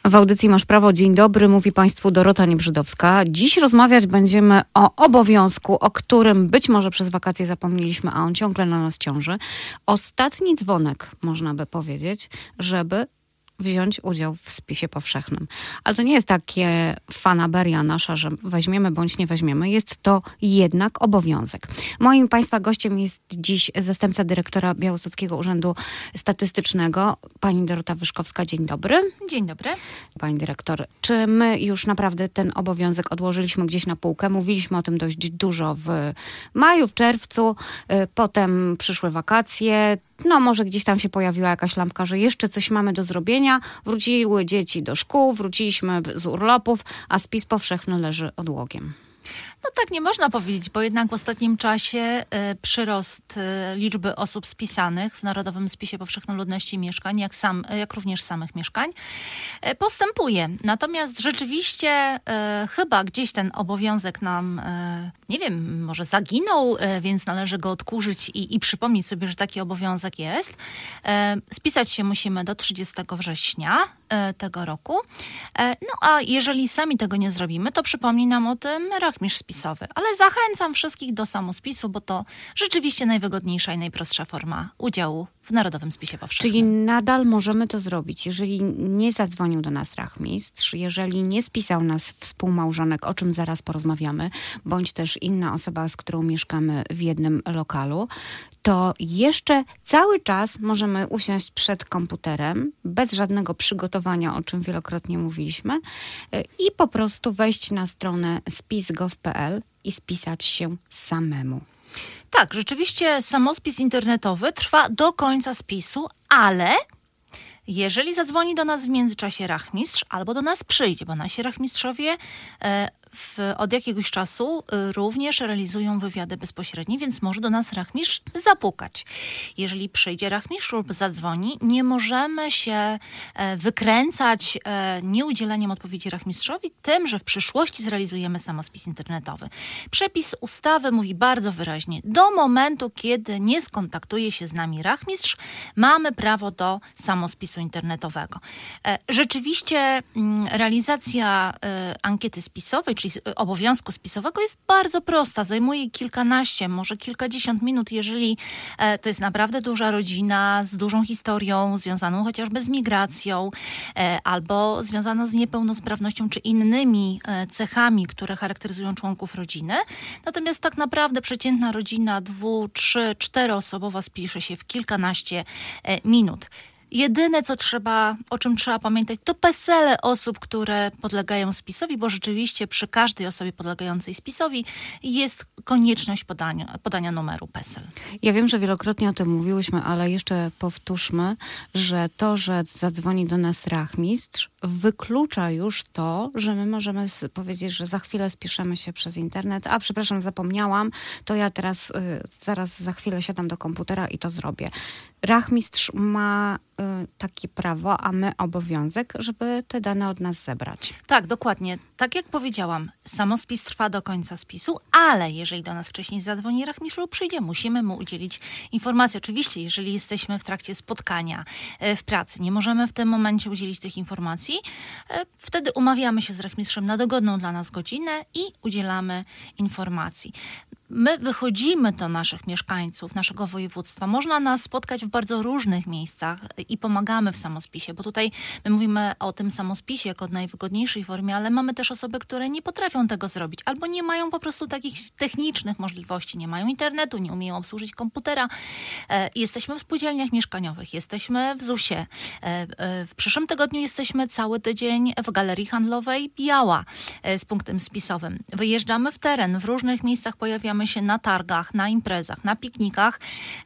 W audycji Masz Prawo. Dzień dobry, mówi Państwu Dorota Niebrzydowska. Dziś rozmawiać będziemy o obowiązku, o którym być może przez wakacje zapomnieliśmy, a on ciągle na nas ciąży. Ostatni dzwonek, można by powiedzieć, żeby wziąć udział w spisie powszechnym. Ale to nie jest takie fanaberia nasza, że weźmiemy bądź nie weźmiemy. Jest to jednak obowiązek. Moim Państwa gościem jest dziś zastępca dyrektora Białostockiego Urzędu Statystycznego, pani Dorota Wyszkowska. Dzień dobry. Dzień dobry. Pani dyrektor, czy my już naprawdę ten obowiązek odłożyliśmy gdzieś na półkę? Mówiliśmy o tym dość dużo w maju, w czerwcu, potem przyszły wakacje. No może gdzieś tam się pojawiła jakaś lampka, że jeszcze coś mamy do zrobienia. Wróciły dzieci do szkół, wróciliśmy z urlopów, a spis powszechny leży odłogiem. No tak nie można powiedzieć, bo jednak w ostatnim czasie przyrost liczby osób spisanych w Narodowym Spisie Powszechnym Ludności i Mieszkań, jak również samych mieszkań, postępuje. Natomiast rzeczywiście chyba gdzieś ten obowiązek nam, nie wiem, może zaginął, więc należy go odkurzyć i przypomnieć sobie, że taki obowiązek jest. Spisać się musimy do 30 września tego roku. No a jeżeli sami tego nie zrobimy, to przypomni nam o tym rachmistrz spisowy. Ale zachęcam wszystkich do samospisu, bo to rzeczywiście najwygodniejsza i najprostsza forma udziału w Narodowym Spisie Powszechnym. Czyli nadal możemy to zrobić, jeżeli nie zadzwonił do nas rachmistrz, jeżeli nie spisał nas współmałżonek, o czym zaraz porozmawiamy, bądź też inna osoba, z którą mieszkamy w jednym lokalu, to jeszcze cały czas możemy usiąść przed komputerem, bez żadnego przygotowania, o czym wielokrotnie mówiliśmy, i po prostu wejść na stronę spis.gov.pl i spisać się samemu. Tak, rzeczywiście samospis internetowy trwa do końca spisu, ale jeżeli zadzwoni do nas w międzyczasie rachmistrz albo do nas przyjdzie, bo nasi rachmistrzowie od jakiegoś czasu również realizują wywiady bezpośrednie, więc może do nas rachmistrz zapukać. Jeżeli przyjdzie rachmistrz lub zadzwoni, nie możemy się wykręcać nieudzieleniem odpowiedzi rachmistrzowi tym, że w przyszłości zrealizujemy samospis internetowy. Przepis ustawy mówi bardzo wyraźnie, do momentu, kiedy nie skontaktuje się z nami rachmistrz, mamy prawo do samospisu internetowego. Rzeczywiście realizacja ankiety spisowej, czyli obowiązku spisowego jest bardzo prosta. Zajmuje kilkanaście, może kilkadziesiąt minut, jeżeli to jest naprawdę duża rodzina z dużą historią, związaną chociażby z migracją, albo związana z niepełnosprawnością, czy innymi cechami, które charakteryzują członków rodziny. Natomiast tak naprawdę przeciętna rodzina 2-, 3-, 4-osobowa spisze się w kilkanaście minut. Jedyne, o czym trzeba pamiętać, to PESEL-e osób, które podlegają spisowi, bo rzeczywiście przy każdej osobie podlegającej spisowi jest konieczność podania numeru PESEL. Ja wiem, że wielokrotnie o tym mówiłyśmy, ale jeszcze powtórzmy, że to, że zadzwoni do nas rachmistrz, wyklucza już to, że my możemy powiedzieć, że za chwilę spieszemy się przez internet. A przepraszam, zapomniałam, to ja teraz zaraz za chwilę siadam do komputera i to zrobię. Rachmistrz ma takie prawo, a my obowiązek, żeby te dane od nas zebrać. Tak, dokładnie. Tak jak powiedziałam, samospis trwa do końca spisu, ale jeżeli do nas wcześniej zadzwoni rachmistrz lub przyjdzie, musimy mu udzielić informacji. Oczywiście, jeżeli jesteśmy w trakcie spotkania w pracy, nie możemy w tym momencie udzielić tych informacji, wtedy umawiamy się z rachmistrzem na dogodną dla nas godzinę i udzielamy informacji. My wychodzimy do naszych mieszkańców, naszego województwa. Można nas spotkać w bardzo różnych miejscach i pomagamy w samospisie, bo tutaj my mówimy o tym samospisie jako najwygodniejszej formie, ale mamy też osoby, które nie potrafią tego zrobić albo nie mają po prostu takich technicznych możliwości, nie mają internetu, nie umieją obsłużyć komputera. Jesteśmy w spółdzielniach mieszkaniowych, jesteśmy w ZUS-ie. W przyszłym tygodniu jesteśmy cały tydzień w Galerii Handlowej Biała z punktem spisowym. Wyjeżdżamy w teren, w różnych miejscach pojawiamy się na targach, na imprezach, na piknikach.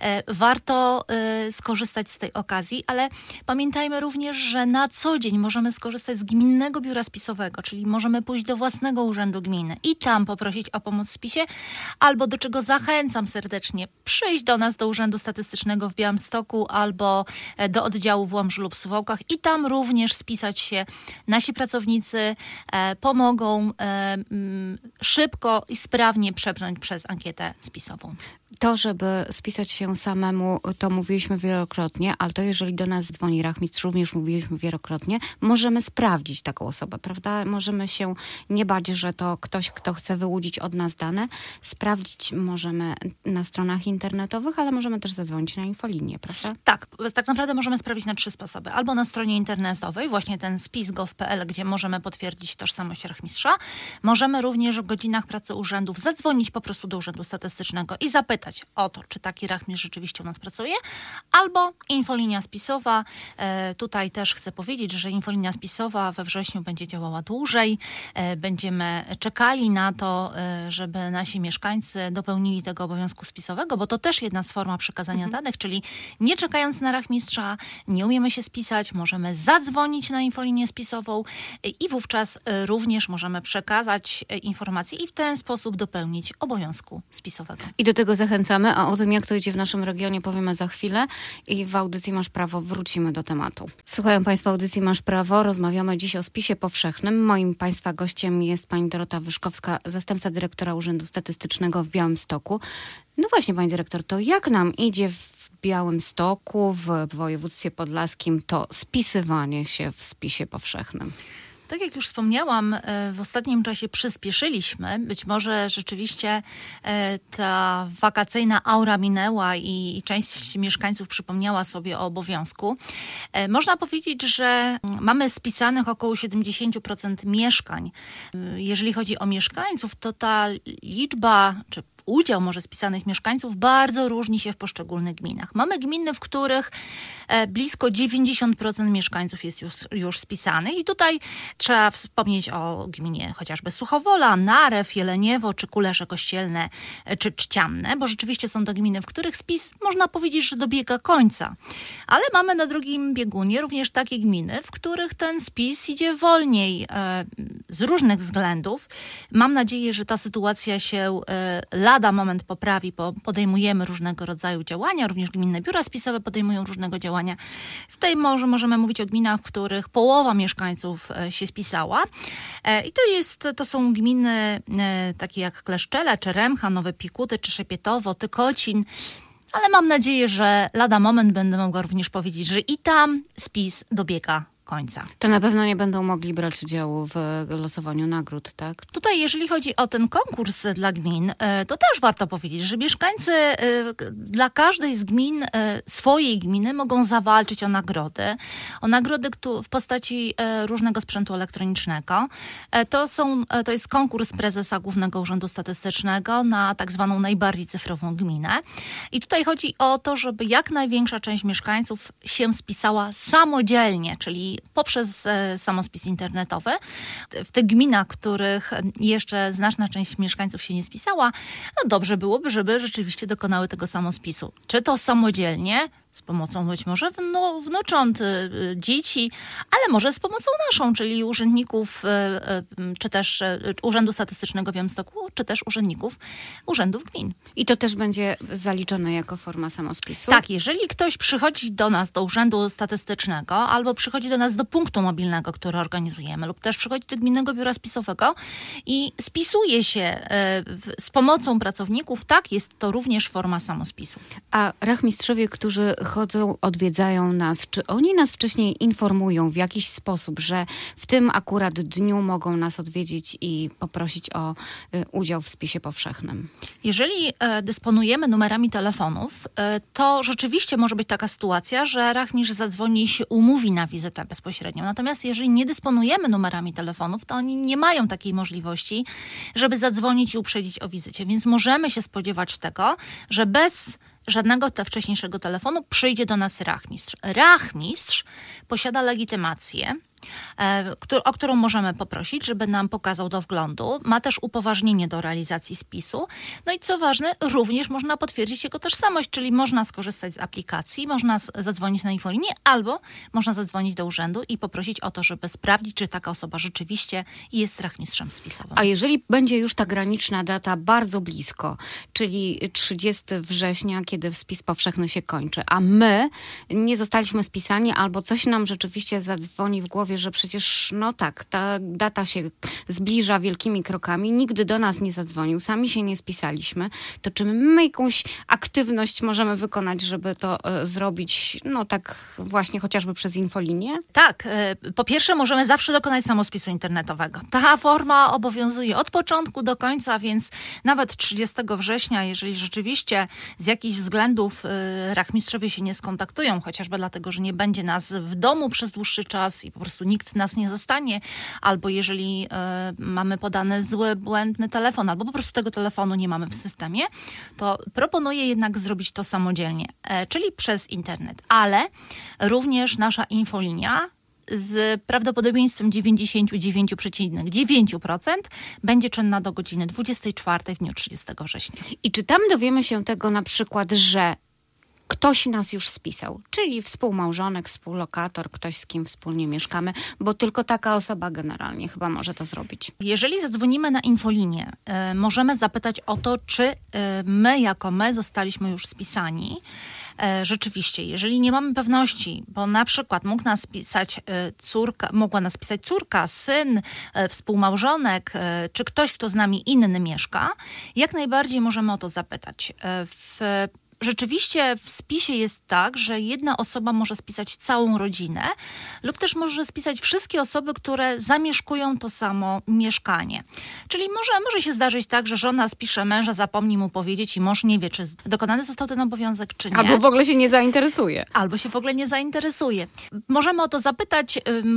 Warto skorzystać z tej okazji, ale pamiętajmy również, że na co dzień możemy skorzystać z Gminnego Biura Spisowego, czyli możemy pójść do własnego urzędu gminy i tam poprosić o pomoc w spisie, albo do czego zachęcam serdecznie, przyjść do nas do Urzędu Statystycznego w Białymstoku albo do oddziału w Łomży lub Suwałkach i tam również spisać się. Nasi pracownicy pomogą szybko i sprawnie przepchnąć przez przez ankietę spisową. To, żeby spisać się samemu, to mówiliśmy wielokrotnie, ale to jeżeli do nas dzwoni rachmistrz, również mówiliśmy wielokrotnie, możemy sprawdzić taką osobę, prawda? Możemy się nie bać, że to ktoś, kto chce wyłudzić od nas dane. Sprawdzić możemy na stronach internetowych, ale możemy też zadzwonić na infolinię, prawda? Tak naprawdę możemy sprawdzić na 3 sposoby. Albo na stronie internetowej, właśnie ten spis.gov.pl, gdzie możemy potwierdzić tożsamość rachmistrza. Możemy również w godzinach pracy urzędów zadzwonić po prostu do Urzędu Statystycznego i zapytać o to, czy taki rachmistrz rzeczywiście u nas pracuje, albo infolinia spisowa. Tutaj też chcę powiedzieć, że infolinia spisowa we wrześniu będzie działała dłużej. Będziemy czekali na to, żeby nasi mieszkańcy dopełnili tego obowiązku spisowego, bo to też jedna z form przekazania danych, czyli nie czekając na rachmistrza, nie umiemy się spisać, możemy zadzwonić na infolinię spisową i wówczas również możemy przekazać informacje i w ten sposób dopełnić obowiązku spisowego. I do tego zachęcamy, a o tym, jak to idzie w naszym regionie, powiemy za chwilę i w audycji Masz Prawo wrócimy do tematu. Słuchają Państwo audycji Masz Prawo. Rozmawiamy dziś o spisie powszechnym. Moim Państwa gościem jest pani Dorota Wyszkowska, zastępca dyrektora Urzędu Statystycznego w Białymstoku. No właśnie, pani dyrektor, to jak nam idzie w Białymstoku, w województwie podlaskim to spisywanie się w spisie powszechnym? Tak jak już wspomniałam, w ostatnim czasie przyspieszyliśmy. Być może rzeczywiście ta wakacyjna aura minęła i część mieszkańców przypomniała sobie o obowiązku. Można powiedzieć, że mamy spisanych około 70% mieszkań. Jeżeli chodzi o mieszkańców, to ta liczba czy udział może spisanych mieszkańców bardzo różni się w poszczególnych gminach. Mamy gminy, w których blisko 90% mieszkańców jest już spisanych i tutaj trzeba wspomnieć o gminie chociażby Suchowola, Narew, Jeleniewo, czy Kulesze Kościelne, czy Trzcianne, bo rzeczywiście są to gminy, w których spis można powiedzieć, że dobiega końca. Ale mamy na drugim biegunie również takie gminy, w których ten spis idzie wolniej z różnych względów. Mam nadzieję, że ta sytuacja się lada moment poprawi, bo podejmujemy różnego rodzaju działania, również gminne biura spisowe podejmują różnego działania. Tutaj możemy mówić o gminach, w których połowa mieszkańców się spisała. I to są gminy takie jak Kleszczele, czy Remcha, Nowe Pikuty, czy Szepietowo, Tykocin. Ale mam nadzieję, że lada moment będę mogła również powiedzieć, że i tam spis dobiega końca. To na pewno nie będą mogli brać udziału w losowaniu nagród, tak? Tutaj, jeżeli chodzi o ten konkurs dla gmin, to też warto powiedzieć, że mieszkańcy dla każdej z gmin, swojej gminy mogą zawalczyć o nagrody w postaci różnego sprzętu elektronicznego. To jest konkurs prezesa Głównego Urzędu Statystycznego na tak zwaną najbardziej cyfrową gminę. I tutaj chodzi o to, żeby jak największa część mieszkańców się spisała samodzielnie, czyli poprzez samospis internetowy. W tych gminach, w których jeszcze znaczna część mieszkańców się nie spisała, no dobrze byłoby, żeby rzeczywiście dokonały tego samospisu. Czy to samodzielnie, z pomocą być może wnucząt, dzieci, ale może z pomocą naszą, czyli urzędników, czy też Urzędu Statystycznego w Białymstoku, czy też urzędników urzędów gmin. I to też będzie zaliczone jako forma samospisu? Tak, jeżeli ktoś przychodzi do nas, do Urzędu Statystycznego, albo przychodzi do nas do punktu mobilnego, który organizujemy, lub też przychodzi do Gminnego Biura Spisowego i spisuje się z pomocą pracowników, tak, jest to również forma samospisu. A rachmistrzowie, którzy chodzą, odwiedzają nas, czy oni nas wcześniej informują w jakiś sposób, że w tym akurat dniu mogą nas odwiedzić i poprosić o udział w spisie powszechnym? Jeżeli dysponujemy numerami telefonów, to rzeczywiście może być taka sytuacja, że rachmistrz zadzwoni i się umówi na wizytę bezpośrednią. Natomiast jeżeli nie dysponujemy numerami telefonów, to oni nie mają takiej możliwości, żeby zadzwonić i uprzedzić o wizycie. Więc możemy się spodziewać tego, że bez żadnego wcześniejszego telefonu przyjdzie do nas rachmistrz. Rachmistrz posiada legitymację, o którą możemy poprosić, żeby nam pokazał do wglądu. Ma też upoważnienie do realizacji spisu. No i co ważne, również można potwierdzić jego tożsamość, czyli można skorzystać z aplikacji, można zadzwonić na infolinię, albo można zadzwonić do urzędu i poprosić o to, żeby sprawdzić, czy taka osoba rzeczywiście jest rachmistrzem spisowym. A jeżeli będzie już ta graniczna data bardzo blisko, czyli 30 września, kiedy spis powszechny się kończy, a my nie zostaliśmy spisani, albo coś nam rzeczywiście zadzwoni w głowie, powie, że przecież no tak, ta data się zbliża wielkimi krokami, nigdy do nas nie zadzwonił, sami się nie spisaliśmy, to czy my jakąś aktywność możemy wykonać, żeby to zrobić, no tak właśnie chociażby przez infolinię? Tak, po pierwsze możemy zawsze dokonać samospisu internetowego. Ta forma obowiązuje od początku do końca, więc nawet 30 września, jeżeli rzeczywiście z jakichś względów rachmistrzowie się nie skontaktują, chociażby dlatego, że nie będzie nas w domu przez dłuższy czas i po prostu nikt nas nie zastanie, albo jeżeli mamy podany zły, błędny telefon, albo po prostu tego telefonu nie mamy w systemie, to proponuję jednak zrobić to samodzielnie, czyli przez internet. Ale również nasza infolinia z prawdopodobieństwem 99,9% będzie czynna do godziny 24 w dniu 30 września. I czy tam dowiemy się tego na przykład, że ktoś nas już spisał, czyli współmałżonek, współlokator, ktoś, z kim wspólnie mieszkamy, bo tylko taka osoba generalnie chyba może to zrobić. Jeżeli zadzwonimy na infolinię, możemy zapytać o to, czy my jako my zostaliśmy już spisani. Rzeczywiście, jeżeli nie mamy pewności, bo na przykład mogła nas pisać córka, syn, współmałżonek, czy ktoś, kto z nami inny mieszka, jak najbardziej możemy o to zapytać. Rzeczywiście w spisie jest tak, że jedna osoba może spisać całą rodzinę lub też może spisać wszystkie osoby, które zamieszkują to samo mieszkanie. Czyli może się zdarzyć tak, że żona spisze męża, zapomni mu powiedzieć i mąż nie wie, czy dokonany został ten obowiązek, czy nie. Albo w ogóle się nie zainteresuje. Albo się w ogóle nie zainteresuje. Możemy o to zapytać,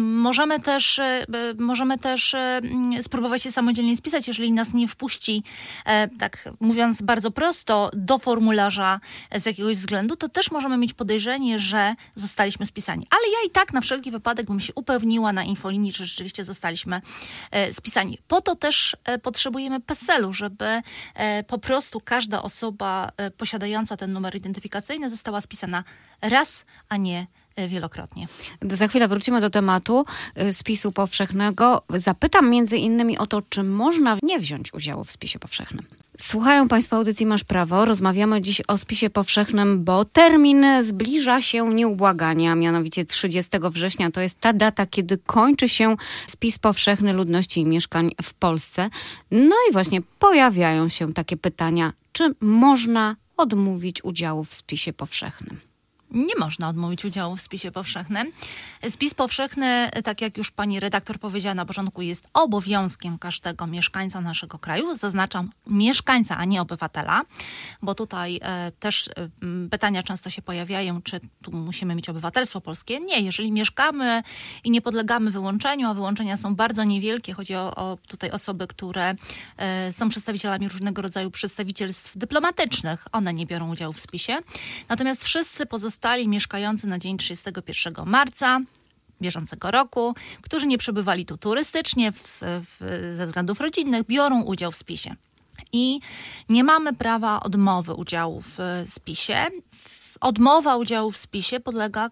możemy też spróbować się samodzielnie spisać, jeżeli nas nie wpuści, tak mówiąc bardzo prosto, do formularza z jakiegoś względu, to też możemy mieć podejrzenie, że zostaliśmy spisani. Ale ja i tak na wszelki wypadek bym się upewniła na infolinii, czy rzeczywiście zostaliśmy spisani. Po to też potrzebujemy PESEL-u, żeby po prostu każda osoba posiadająca ten numer identyfikacyjny została spisana raz, a nie wielokrotnie. Za chwilę wrócimy do tematu spisu powszechnego. Zapytam między innymi o to, czy można nie wziąć udziału w spisie powszechnym. Słuchają Państwo audycji Masz Prawo. Rozmawiamy dziś o spisie powszechnym, bo termin zbliża się nieubłaganie, a mianowicie 30 września. To jest ta data, kiedy kończy się spis powszechny ludności i mieszkań w Polsce. No i właśnie pojawiają się takie pytania, czy można odmówić udziału w spisie powszechnym? Nie można odmówić udziału w spisie powszechnym. Spis powszechny, tak jak już pani redaktor powiedziała na początku, jest obowiązkiem każdego mieszkańca naszego kraju. Zaznaczam mieszkańca, a nie obywatela, bo tutaj też pytania często się pojawiają, czy tu musimy mieć obywatelstwo polskie. Nie, jeżeli mieszkamy i nie podlegamy wyłączeniu, a wyłączenia są bardzo niewielkie, chodzi o tutaj osoby, które są przedstawicielami różnego rodzaju przedstawicielstw dyplomatycznych, one nie biorą udziału w spisie. Natomiast wszyscy pozostali mieszkający na dzień 31 marca bieżącego roku, którzy nie przebywali tu turystycznie ze względów rodzinnych, biorą udział w spisie. I nie mamy prawa odmowy udziału w spisie. Odmowa udziału w spisie podlega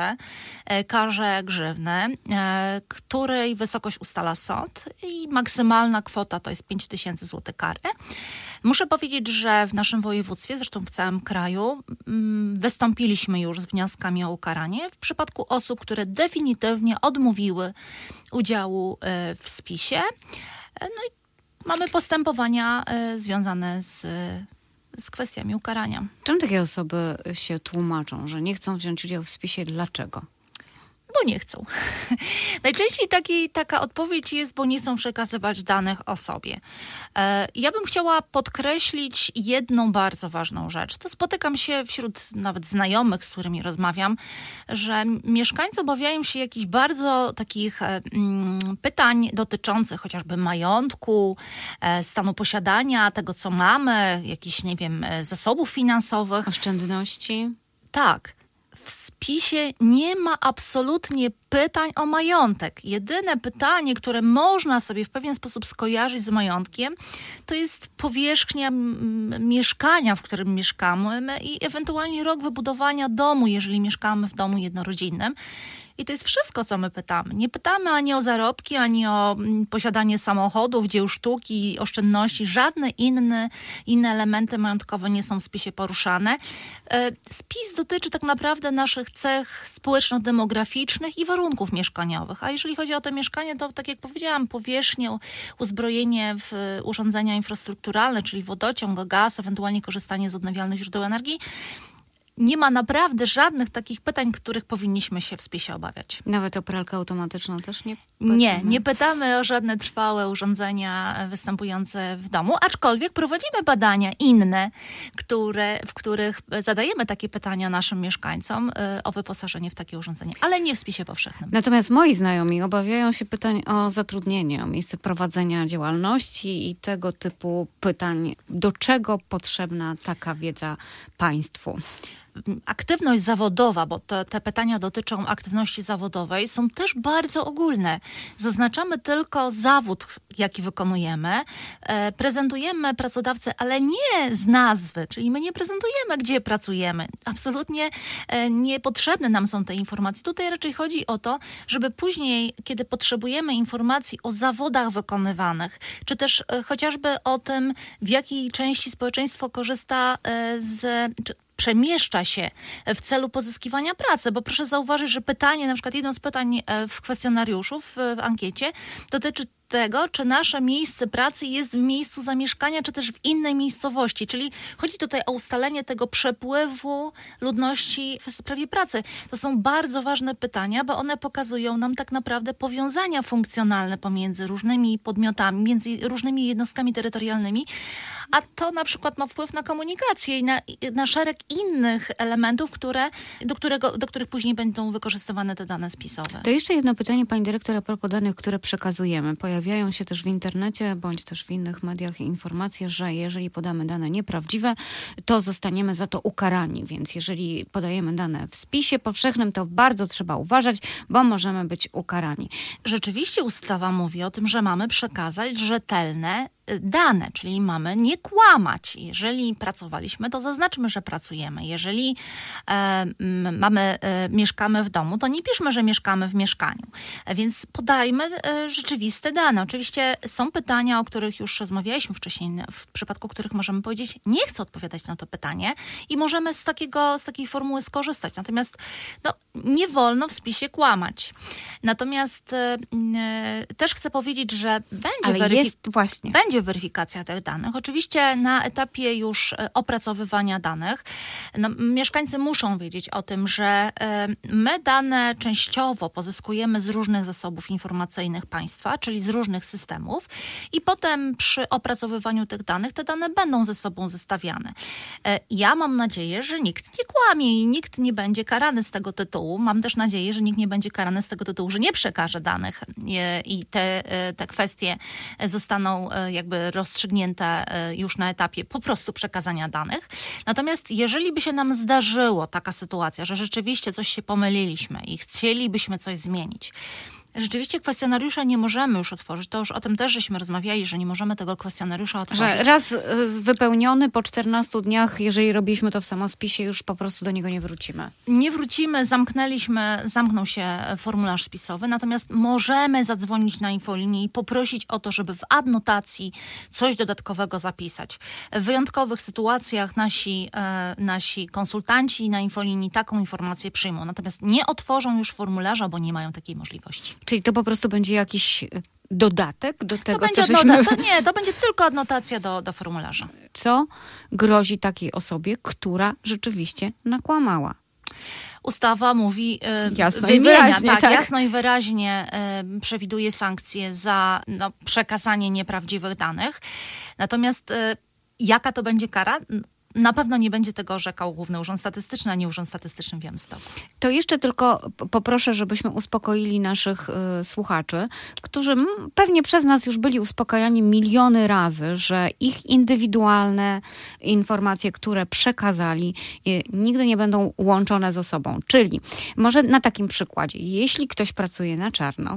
karze grzywny, której wysokość ustala sąd i maksymalna kwota to jest 5000 zł kary. Muszę powiedzieć, że w naszym województwie, zresztą w całym kraju, wystąpiliśmy już z wnioskami o ukaranie w przypadku osób, które definitywnie odmówiły udziału w spisie. No i mamy postępowania związane z kwestiami ukarania. Czym takie osoby się tłumaczą, że nie chcą wziąć udziału w spisie? Dlaczego? Bo nie chcą. Najczęściej taka odpowiedź jest, bo nie chcą przekazywać danych o sobie. Ja bym chciała podkreślić jedną bardzo ważną rzecz. To spotykam się wśród nawet znajomych, z którymi rozmawiam, że mieszkańcy obawiają się jakichś bardzo takich pytań dotyczących chociażby majątku, stanu posiadania, tego co mamy, jakichś, nie wiem, zasobów finansowych. Oszczędności? Tak. W spisie nie ma absolutnie pytań o majątek. Jedyne pytanie, które można sobie w pewien sposób skojarzyć z majątkiem, to jest powierzchnia mieszkania, w którym mieszkamy i ewentualnie rok wybudowania domu, jeżeli mieszkamy w domu jednorodzinnym. I to jest wszystko, co my pytamy. Nie pytamy ani o zarobki, ani o posiadanie samochodów, dzieł sztuki, oszczędności. Żadne inne elementy majątkowe nie są w spisie poruszane. Spis dotyczy tak naprawdę naszych cech społeczno-demograficznych i warunków mieszkaniowych. A jeżeli chodzi o to mieszkanie, to tak jak powiedziałam, powierzchnię, uzbrojenie w urządzenia infrastrukturalne, czyli wodociąg, gaz, ewentualnie korzystanie z odnawialnych źródeł energii, nie ma naprawdę żadnych takich pytań, których powinniśmy się w spisie obawiać. Nawet o pralkę automatyczną też nie pytamy? Nie pytamy o żadne trwałe urządzenia występujące w domu, aczkolwiek prowadzimy badania inne, w których zadajemy takie pytania naszym mieszkańcom o wyposażenie w takie urządzenie, ale nie w spisie powszechnym. Natomiast moi znajomi obawiają się pytań o zatrudnienie, o miejsce prowadzenia działalności i tego typu pytań. Do czego potrzebna taka wiedza państwu? Aktywność zawodowa, bo te pytania dotyczą aktywności zawodowej, są też bardzo ogólne. Zaznaczamy tylko zawód, jaki wykonujemy, prezentujemy pracodawcę, ale nie z nazwy, czyli my nie prezentujemy, gdzie pracujemy. Absolutnie niepotrzebne nam są te informacje. Tutaj raczej chodzi o to, żeby później, kiedy potrzebujemy informacji o zawodach wykonywanych, czy też chociażby o tym, w jakiej części społeczeństwo korzysta przemieszcza się w celu pozyskiwania pracy, bo proszę zauważyć, że pytanie, na przykład jedno z pytań w kwestionariuszu, w ankiecie, dotyczy tego, czy nasze miejsce pracy jest w miejscu zamieszkania, czy też w innej miejscowości. Czyli chodzi tutaj o ustalenie tego przepływu ludności w sprawie pracy. To są bardzo ważne pytania, bo one pokazują nam tak naprawdę powiązania funkcjonalne pomiędzy różnymi podmiotami, między różnymi jednostkami terytorialnymi, a to na przykład ma wpływ na komunikację i na szereg innych elementów, do których później będą wykorzystywane te dane spisowe. To jeszcze jedno pytanie, pani dyrektor, a propos danych, które przekazujemy. Pojawiają się też w internecie, bądź też w innych mediach informacje, że jeżeli podamy dane nieprawdziwe, to zostaniemy za to ukarani. Więc jeżeli podajemy dane w spisie powszechnym, to bardzo trzeba uważać, bo możemy być ukarani. Rzeczywiście ustawa mówi o tym, że mamy przekazać rzetelne dane, czyli mamy nie kłamać. Jeżeli pracowaliśmy, to zaznaczmy, że pracujemy. Jeżeli mieszkamy w domu, to nie piszmy, że mieszkamy w mieszkaniu. Więc podajmy rzeczywiste dane. Oczywiście są pytania, o których już rozmawialiśmy wcześniej, w przypadku których możemy powiedzieć, nie chcę odpowiadać na to pytanie i możemy z takiej formuły skorzystać. Natomiast nie wolno w spisie kłamać. Natomiast też chcę powiedzieć, że będzie weryfikacja tych danych. Oczywiście na etapie już opracowywania danych mieszkańcy muszą wiedzieć o tym, że my dane częściowo pozyskujemy z różnych zasobów informacyjnych państwa, czyli z różnych systemów i potem przy opracowywaniu tych danych te dane będą ze sobą zestawiane. Ja mam nadzieję, że nikt nie kłamie i nikt nie będzie karany z tego tytułu. Mam też nadzieję, że nikt nie będzie karany z tego tytułu, że nie przekaże danych i te kwestie zostaną jakby rozstrzygnięte już na etapie po prostu przekazania danych. Natomiast jeżeli by się nam zdarzyło taka sytuacja, że rzeczywiście coś się pomyliliśmy i chcielibyśmy coś zmienić, rzeczywiście kwestionariusza nie możemy już otworzyć. To już o tym też żeśmy rozmawiali, że nie możemy tego kwestionariusza otworzyć. Że raz wypełniony po 14 dniach, jeżeli robiliśmy to w samospisie, już po prostu do niego nie wrócimy. Nie wrócimy, zamknął się formularz spisowy, natomiast możemy zadzwonić na infolinię i poprosić o to, żeby w adnotacji coś dodatkowego zapisać. W wyjątkowych sytuacjach nasi konsultanci na infolinii taką informację przyjmą, natomiast nie otworzą już formularza, bo nie mają takiej możliwości. Czyli to po prostu będzie jakiś dodatek do tego, to będzie tylko adnotacja do formularza. Co grozi takiej osobie, która rzeczywiście nakłamała? Ustawa mówi, jasno i wyraźnie, jasno i wyraźnie przewiduje sankcje za przekazanie nieprawdziwych danych. Natomiast jaka to będzie kara? Na pewno nie będzie tego orzekał Główny Urząd Statystyczny, ani Urząd Statystyczny w Białymstoku. To jeszcze tylko poproszę, żebyśmy uspokoili naszych słuchaczy, którzy pewnie przez nas już byli uspokajani miliony razy, że ich indywidualne informacje, które przekazali, nigdy nie będą łączone ze sobą. Czyli może na takim przykładzie, jeśli ktoś pracuje na czarno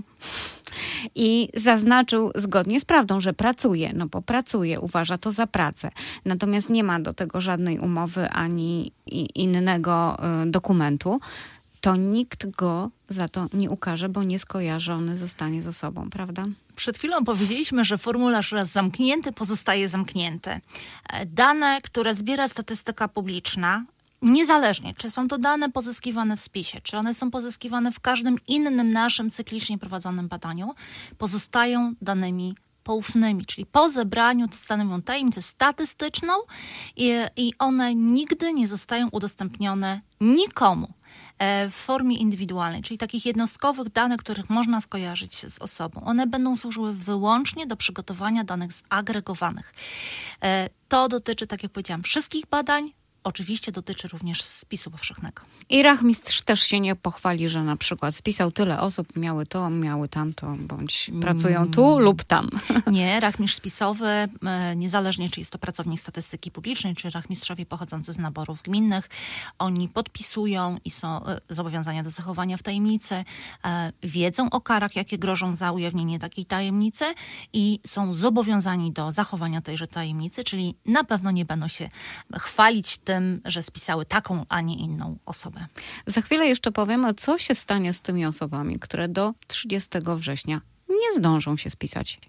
i zaznaczył zgodnie z prawdą, że pracuje, bo pracuje, uważa to za pracę. Natomiast nie ma do tego żadnej umowy ani innego dokumentu, to nikt go za to nie ukarze, bo nieskojarzony zostanie z osobą, prawda? Przed chwilą powiedzieliśmy, że formularz raz zamknięty pozostaje zamknięty. Dane, które zbiera statystyka publiczna, niezależnie, czy są to dane pozyskiwane w spisie, czy one są pozyskiwane w każdym innym naszym cyklicznie prowadzonym badaniu, pozostają danymi poufnymi, czyli po zebraniu stanowią tajemnicę statystyczną i one nigdy nie zostają udostępnione nikomu w formie indywidualnej, czyli takich jednostkowych danych, których można skojarzyć z osobą. One będą służyły wyłącznie do przygotowania danych zagregowanych. To dotyczy, tak jak powiedziałam, wszystkich badań, oczywiście dotyczy również spisu powszechnego. I rachmistrz też się nie pochwali, że na przykład spisał tyle osób, miały to, miały tamto, bądź pracują tu lub tam. Nie, rachmistrz spisowy, niezależnie czy jest to pracownik statystyki publicznej, czy rachmistrzowie pochodzący z naborów gminnych, oni podpisują i są zobowiązania do zachowania w tajemnicy, wiedzą o karach, jakie grożą za ujawnienie takiej tajemnicy i są zobowiązani do zachowania tejże tajemnicy, czyli na pewno nie będą się chwalić tym, że spisały taką, a nie inną osobę. Za chwilę jeszcze powiemy, co się stanie z tymi osobami, które do 30 września nie zdążą się spisać.